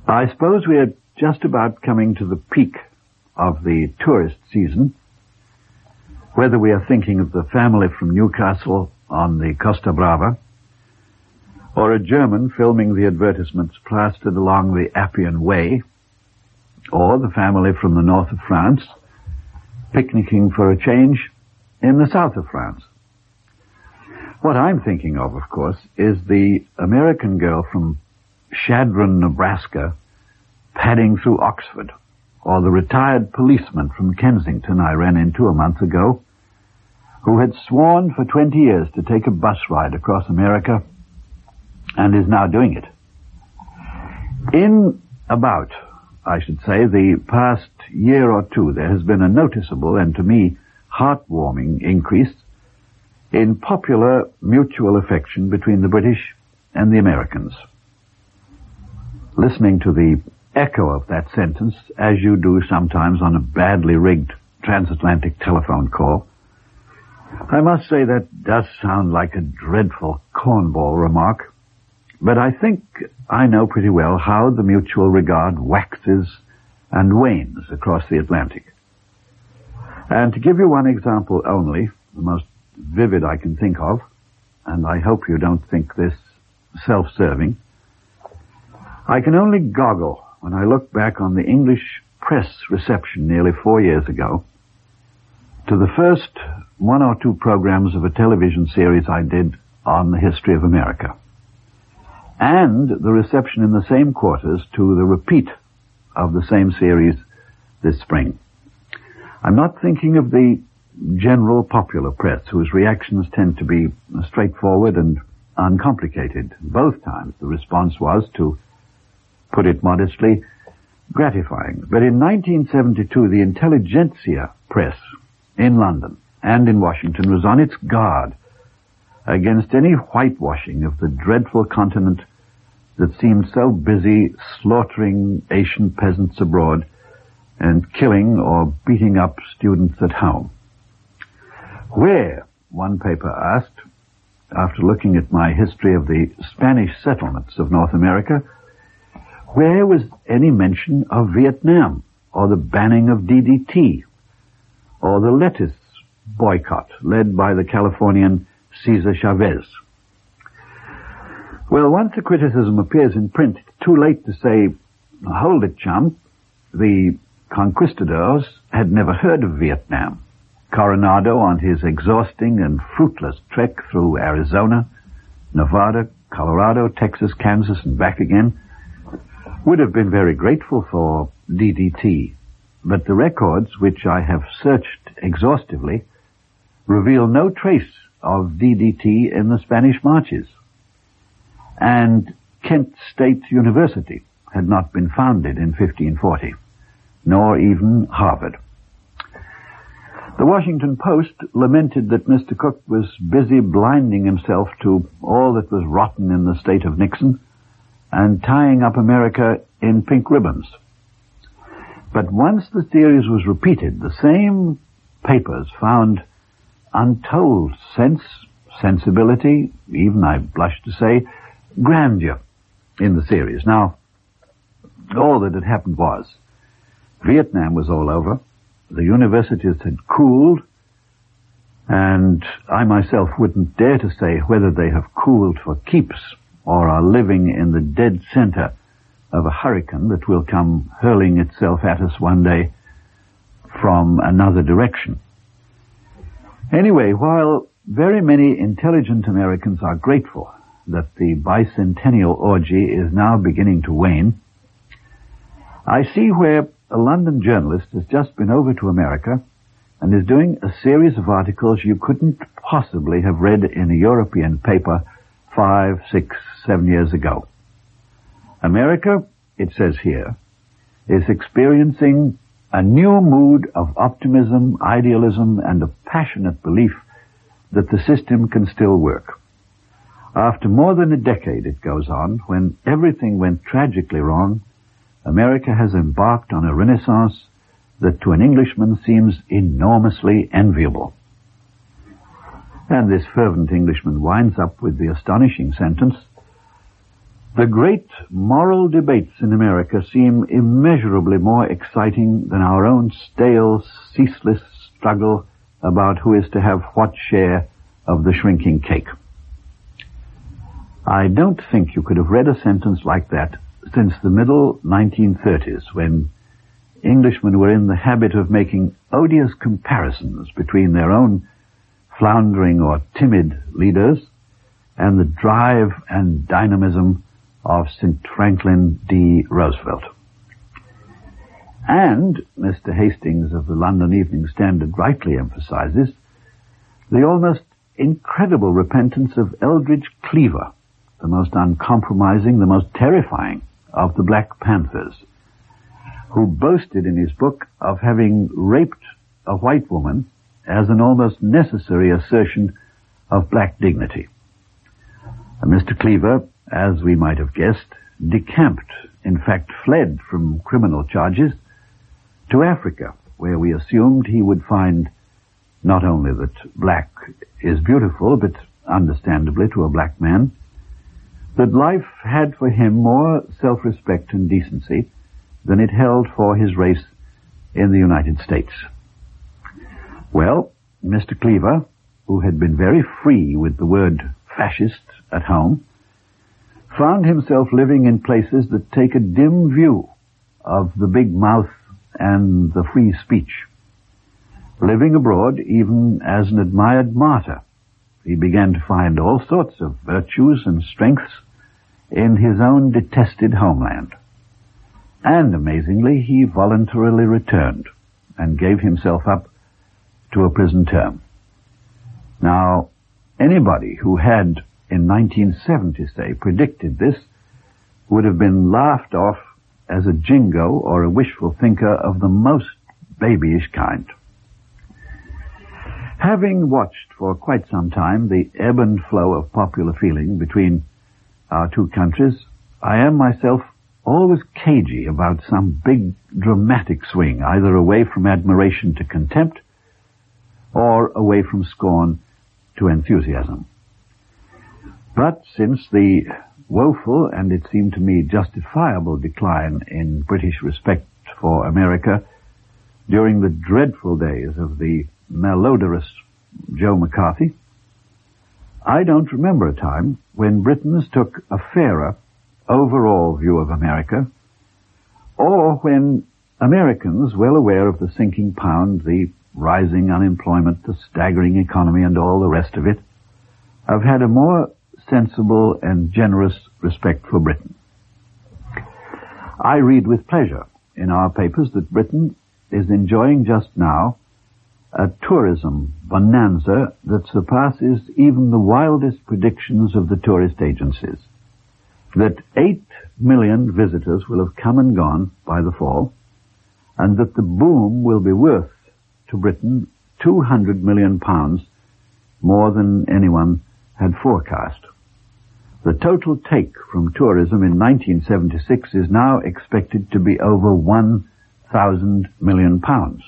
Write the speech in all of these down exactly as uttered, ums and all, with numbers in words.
I suppose we are just about coming to the peak of the tourist season, whether we are thinking of the family from Newcastle on the Costa Brava, or a German filming the advertisements plastered along the Appian Way, or the family from the north of France, picnicking for a change in the south of France. What I'm thinking of, of course, is the American girl from Chadron, Nebraska, padding through Oxford, or the retired policeman from Kensington I ran into a month ago, who had sworn for twenty years to take a bus ride across America and is now doing it. In about, I should say, the past year or two, there has been a noticeable and, to me, heartwarming increase in popular mutual affection between the British and the Americans. Listening to the echo of that sentence, as you do sometimes on a badly rigged transatlantic telephone call, I must say that does sound like a dreadful cornball remark, but I think I know pretty well how the mutual regard waxes and wanes across the Atlantic. And to give you one example only, the most vivid I can think of, and I hope you don't think this self-serving, I can only goggle when I look back on the English press reception nearly four years ago to the first one or two programs of a television series I did on the history of America, and the reception in the same quarters to the repeat of the same series this spring. I'm not thinking of the general popular press, whose reactions tend to be straightforward and uncomplicated. Both times the response was, to put it modestly, gratifying. But in nineteen seventy-two, the intelligentsia press in London and in Washington was on its guard against any whitewashing of the dreadful continent that seemed so busy slaughtering Asian peasants abroad and killing or beating up students at home. Where, one paper asked, after looking at my history of the Spanish settlements of North America, where was any mention of Vietnam, or the banning of D D T, or the lettuce boycott led by the Californian Cesar Chavez? Well, once a criticism appears in print, it's too late to say, hold it, chum. The conquistadors had never heard of Vietnam. Coronado, on his exhausting and fruitless trek through Arizona, Nevada, Colorado, Texas, Kansas, and back again, would have been very grateful for D D T, but the records, which I have searched exhaustively, reveal no trace of D D T in the Spanish marches. And Kent State University had not been founded in fifteen forty, nor even Harvard. The Washington Post lamented that Mister Cook was busy blinding himself to all that was rotten in the state of Nixon and tying up America in pink ribbons. But once the series was repeated, the same papers found untold sense, sensibility, even, I blush to say, grandeur in the series. Now, all that had happened was, Vietnam was all over, the universities had cooled, and I myself wouldn't dare to say whether they have cooled for keeps or are living in the dead center of a hurricane that will come hurling itself at us one day from another direction. Anyway, while very many intelligent Americans are grateful that the bicentennial orgy is now beginning to wane, I see where a London journalist has just been over to America and is doing a series of articles you couldn't possibly have read in a European paper five, six, seven years ago. America, it says here, is experiencing a new mood of optimism, idealism, and a passionate belief that the system can still work. After more than a decade, it goes on, when everything went tragically wrong, America has embarked on a renaissance that to an Englishman seems enormously enviable. And this fervent Englishman winds up with the astonishing sentence, The great moral debates in America seem immeasurably more exciting than our own stale, ceaseless struggle about who is to have what share of the shrinking cake. I don't think you could have read a sentence like that since the middle nineteen thirties, when Englishmen were in the habit of making odious comparisons between their own floundering or timid leaders and the drive and dynamism of Saint Franklin D. Roosevelt. And Mister Hastings of the London Evening Standard rightly emphasizes the almost incredible repentance of Eldridge Cleaver, the most uncompromising, the most terrifying of the Black Panthers, who boasted in his book of having raped a white woman as an almost necessary assertion of black dignity. And Mister Cleaver, as we might have guessed, decamped, in fact fled from criminal charges to Africa, where we assumed he would find not only that black is beautiful, but understandably to a black man, that life had for him more self-respect and decency than it held for his race in the United States. Well, Mister Cleaver, who had been very free with the word fascist at home, found himself living in places that take a dim view of the big mouth and the free speech. Living abroad, even as an admired martyr, he began to find all sorts of virtues and strengths in his own detested homeland. And amazingly, he voluntarily returned and gave himself up to a prison term. Now, anybody who had, in nineteen seventy, say, predicted this would have been laughed off as a jingo or a wishful thinker of the most babyish kind. Having watched for quite some time the ebb and flow of popular feeling between our two countries, I am myself always cagey about some big dramatic swing, either away from admiration to contempt or away from scorn to enthusiasm. But since the woeful and, it seemed to me, justifiable decline in British respect for America during the dreadful days of the malodorous Joe McCarthy, I don't remember a time when Britons took a fairer overall view of America, or when Americans, well aware of the sinking pound, the rising unemployment, the staggering economy, and all the rest of it, have had a more sensible and generous respect for Britain. I read with pleasure in our papers that Britain is enjoying just now a tourism bonanza that surpasses even the wildest predictions of the tourist agencies. That eight million visitors will have come and gone by the fall, and that the boom will be worth to Britain two hundred million pounds more than anyone had forecast. The total take from tourism in nineteen seventy-six is now expected to be over one thousand million pounds.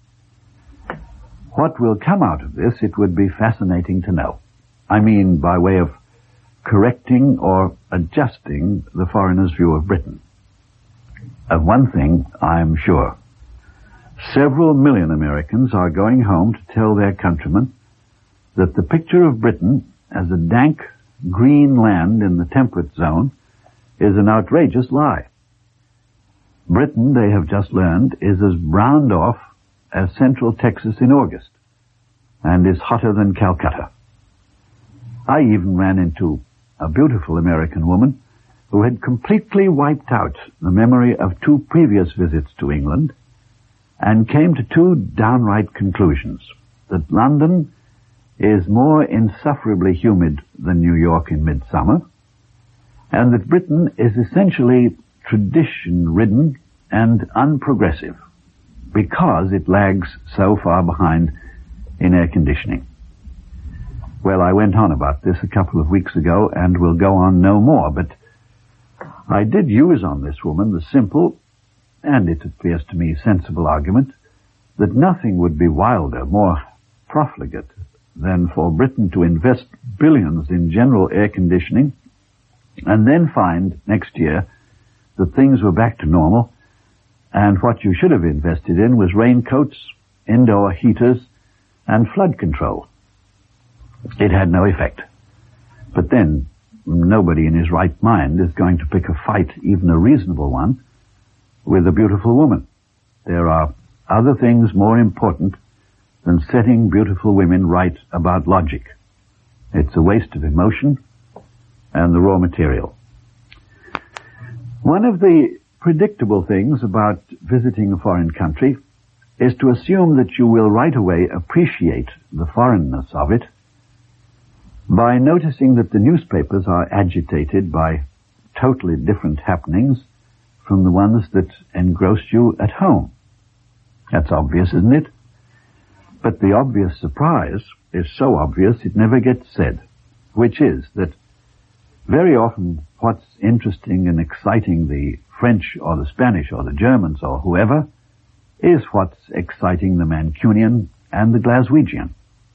What will come out of this, it would be fascinating to know. I mean, by way of correcting or adjusting the foreigner's view of Britain. Of one thing I am sure. Several million Americans are going home to tell their countrymen that the picture of Britain as a dank, green land in the temperate zone is an outrageous lie. Britain, they have just learned, is as browned off as Central Texas in August, and is hotter than Calcutta. I even ran into a beautiful American woman who had completely wiped out the memory of two previous visits to England and came to two downright conclusions: that London is more insufferably humid than New York in midsummer, and that Britain is essentially tradition-ridden and unprogressive because it lags so far behind in air conditioning. Well, I went on about this a couple of weeks ago and will go on no more, but I did use on this woman the simple, and it appears to me sensible argument, that nothing would be wilder, more profligate, than for Britain to invest billions in general air conditioning and then find next year that things were back to normal, and what you should have invested in was raincoats, indoor heaters, and flood control. It had no effect. But then, nobody in his right mind is going to pick a fight, even a reasonable one, with a beautiful woman. There are other things more important than setting beautiful women right about logic. It's a waste of emotion and the raw material. One of the predictable things about visiting a foreign country is to assume that you will right away appreciate the foreignness of it by noticing that the newspapers are agitated by totally different happenings from the ones that engross you at home. That's obvious, isn't it? But the obvious surprise is so obvious it never gets said, which is that very often what's interesting and exciting the French or the Spanish or the Germans or whoever is what's exciting the Mancunian and the Glaswegian.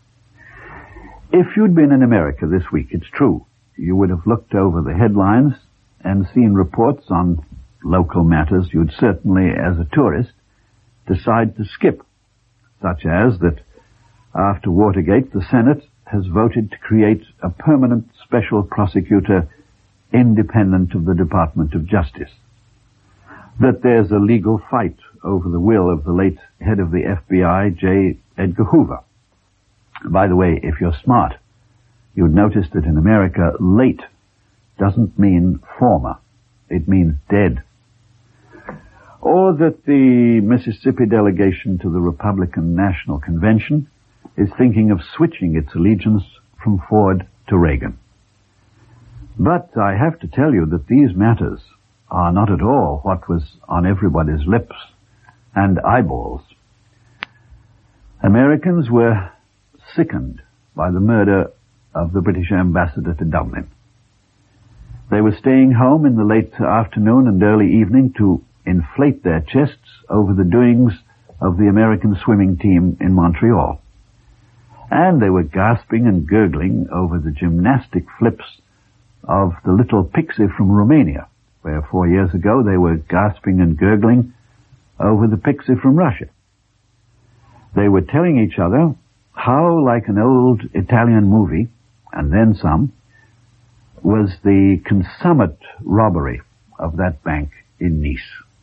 If you'd been in America this week, it's true, you would have looked over the headlines and seen reports on local matters you'd certainly, as a tourist, decide to skip, such as that after Watergate, the Senate has voted to create a permanent special prosecutor independent of the Department of Justice, that there's a legal fight over the will of the late head of the F B I, J. Edgar Hoover. By the way, if you're smart, you'd notice that in America, late doesn't mean former. It means dead. Or that the Mississippi delegation to the Republican National Convention is thinking of switching its allegiance from Ford to Reagan. But I have to tell you that these matters are not at all what was on everybody's lips and eyeballs. Americans were sickened by the murder of the British ambassador to Dublin. They were staying home in the late afternoon and early evening to inflate their chests over the doings of the American swimming team in Montreal. And they were gasping and gurgling over the gymnastic flips of the little pixie from Romania, where four years ago they were gasping and gurgling over the pixie from Russia. They were telling each other how, like an old Italian movie, and then some, was the consummate robbery of that bank in Nice.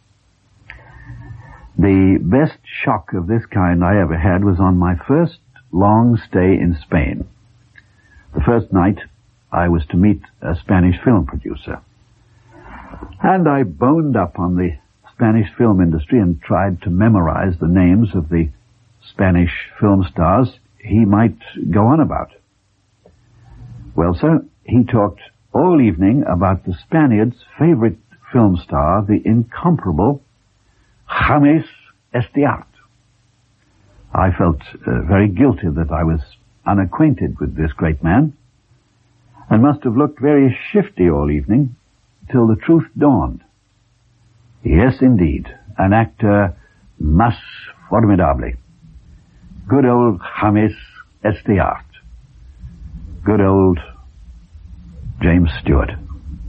The best shock of this kind I ever had was on my first long stay in Spain. The first night I was to meet a Spanish film producer, and I boned up on the Spanish film industry and tried to memorize the names of the Spanish film stars he might go on about. Well, sir, he talked all evening about the Spaniard's favorite film star, the incomparable James Estiart. I felt uh, very guilty that I was unacquainted with this great man, and must have looked very shifty all evening till the truth dawned. Yes, indeed, an actor mas formidable. Good old James Estiart. Good old James Stewart.